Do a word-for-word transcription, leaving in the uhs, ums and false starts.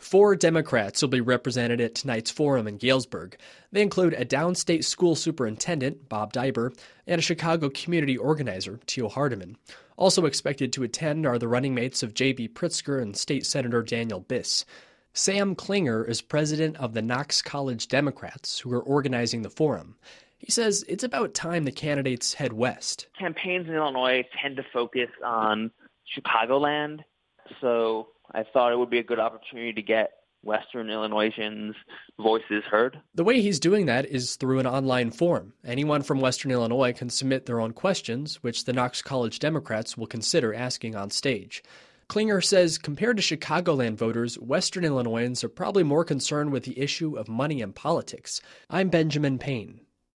Four Democrats will be represented at tonight's forum in Galesburg. They include a downstate school superintendent, Bob Dibert, and a Chicago community organizer, Teal Hardiman. Also expected to attend are the running mates of J B Pritzker and State Senator Daniel Biss. Sam Klinger is president of the Knox College Democrats, who are organizing the forum. He says it's about time the candidates head west. Campaigns in Illinois tend to focus on Chicagoland, so I thought it would be a good opportunity to get Western Illinoisans' voices heard. The way he's doing that is through an online forum. Anyone from Western Illinois can submit their own questions, which the Knox College Democrats will consider asking on stage. Klinger says compared to Chicagoland voters, Western Illinoisans are probably more concerned with the issue of money and politics. I'm Benjamin Payne.